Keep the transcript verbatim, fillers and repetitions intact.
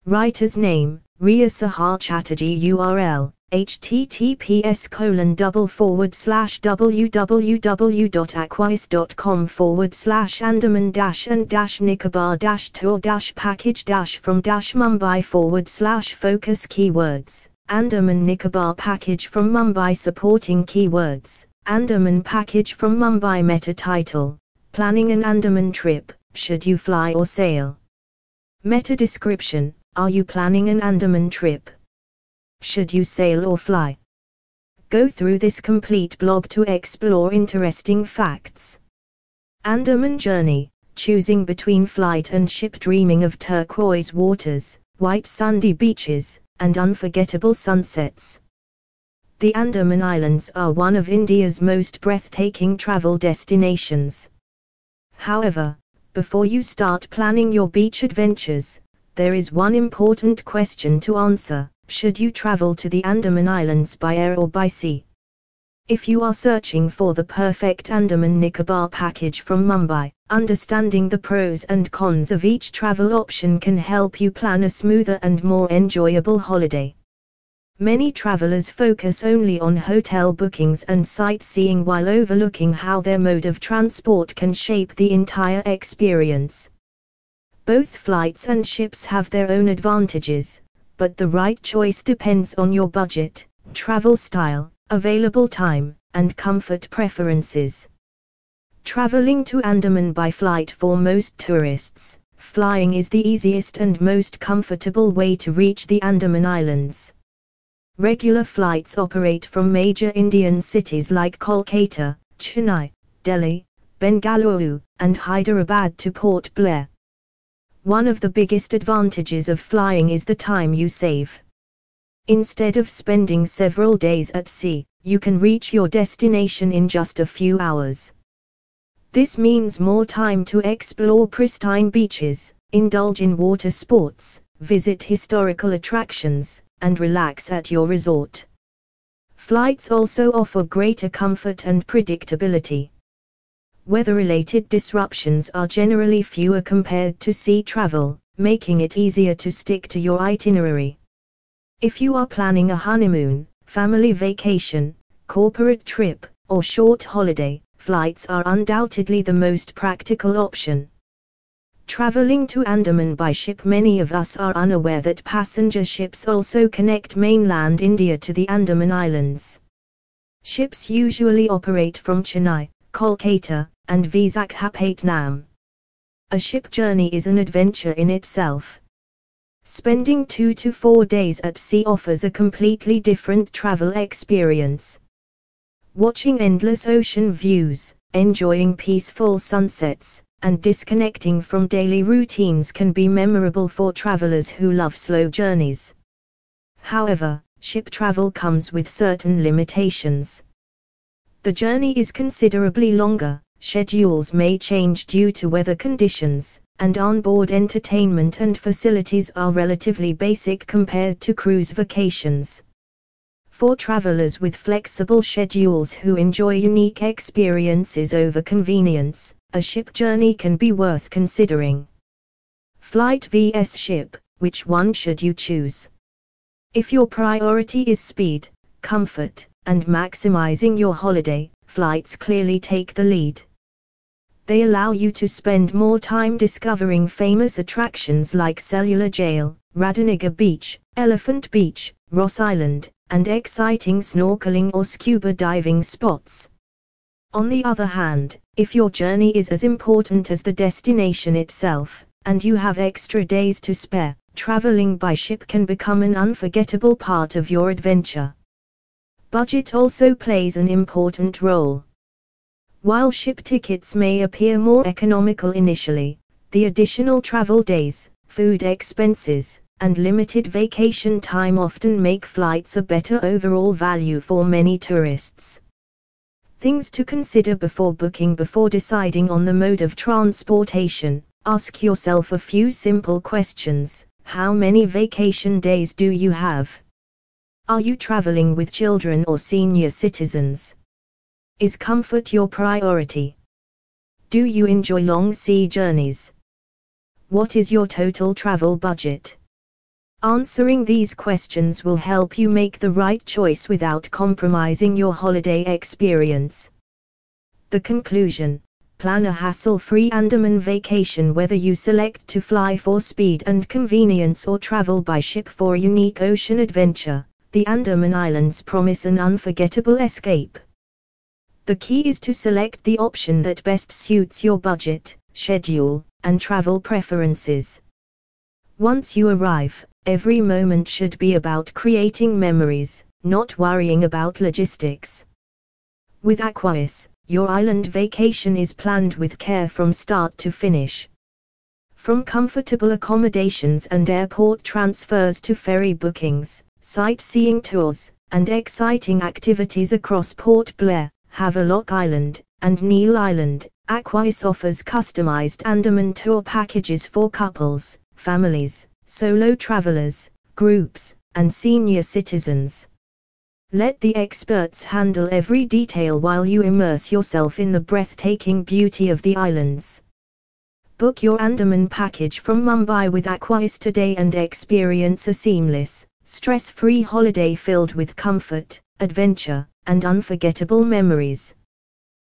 Writer's name, Riya Sahar Chatterjee. U R L, https colon double forward slash www.aquis.com forward slash Andaman dash and dash Nicobar dash tour dash package dash from dash Mumbai forward slash focus keywords, Andaman Nicobar package from Mumbai supporting keywords, Andaman package from Mumbai meta title, planning an Andaman trip, should you fly or sail? Meta description, are you planning an Andaman trip? Should you sail or fly? Go through this complete blog to explore interesting facts. Andaman journey, choosing between flight and ship, dreaming of turquoise waters, white sandy beaches, and unforgettable sunsets. The Andaman Islands are one of India's most breathtaking travel destinations. However, before you start planning your beach adventures, there is one important question to answer. Should you travel to the Andaman Islands by air or by sea? If you are searching for the perfect Andaman Nicobar package from Mumbai, understanding the pros and cons of each travel option can help you plan a smoother and more enjoyable holiday. Many travelers focus only on hotel bookings and sightseeing while overlooking how their mode of transport can shape the entire experience. Both flights and ships have their own advantages, but the right choice depends on your budget, travel style, available time, and comfort preferences. Traveling to Andaman by flight. For most tourists, flying is the easiest and most comfortable way to reach the Andaman Islands. Regular flights operate from major Indian cities like Kolkata, Chennai, Delhi, Bengaluru, and Hyderabad to Port Blair. One of the biggest advantages of flying is the time you save. Instead of spending several days at sea, you can reach your destination in just a few hours. This means more time to explore pristine beaches, indulge in water sports, visit historical attractions, and relax at your resort. Flights also offer greater comfort and predictability. Weather-related disruptions are generally fewer compared to sea travel, making it easier to stick to your itinerary. If you are planning a honeymoon, family vacation, corporate trip, or short holiday, flights are undoubtedly the most practical option. Traveling to Andaman by ship. Many of us are unaware that passenger ships also connect mainland India to the Andaman Islands. Ships usually operate from Chennai, Kolkata, and Visakhapatnam. A ship journey is an adventure in itself. Spending two to four days at sea offers a completely different travel experience. Watching endless ocean views, enjoying peaceful sunsets, and disconnecting from daily routines can be memorable for travelers who love slow journeys. However, ship travel comes with certain limitations. The journey is considerably longer, schedules may change due to weather conditions, and onboard entertainment and facilities are relatively basic compared to cruise vacations. For travelers with flexible schedules who enjoy unique experiences over convenience, a ship journey can be worth considering. Flight versus ship, which one should you choose? If your priority is speed, comfort, and maximizing your holiday, flights clearly take the lead. They allow you to spend more time discovering famous attractions like Cellular Jail, Radhanagar Beach, Elephant Beach, Ross Island, and exciting snorkeling or scuba diving spots. On the other hand, if your journey is as important as the destination itself, and you have extra days to spare, traveling by ship can become an unforgettable part of your adventure. Budget also plays an important role. While ship tickets may appear more economical initially, the additional travel days, food expenses, and limited vacation time often make flights a better overall value for many tourists. Things to consider before booking. Before deciding on the mode of transportation, ask yourself a few simple questions. How many vacation days do you have? Are you traveling with children or senior citizens? Is comfort your priority? Do you enjoy long sea journeys? What is your total travel budget? Answering these questions will help you make the right choice without compromising your holiday experience. The conclusion: plan a hassle-free Andaman vacation whether you select to fly for speed and convenience or travel by ship for unique ocean adventure. The Andaman Islands promise an unforgettable escape. The key is to select the option that best suits your budget, schedule, and travel preferences. Once you arrive, every moment should be about creating memories, not worrying about logistics. With Aquais, your island vacation is planned with care from start to finish. From comfortable accommodations and airport transfers to ferry bookings, sightseeing tours, and exciting activities across Port Blair, Havelock Island, and Neil Island, Aquais offers customized Andaman tour packages for couples, families, solo travelers, groups, and senior citizens. Let the experts handle every detail while you immerse yourself in the breathtaking beauty of the islands. Book your Andaman package from Mumbai with Aquais today and experience a seamless, stress-free holiday filled with comfort, adventure, and unforgettable memories.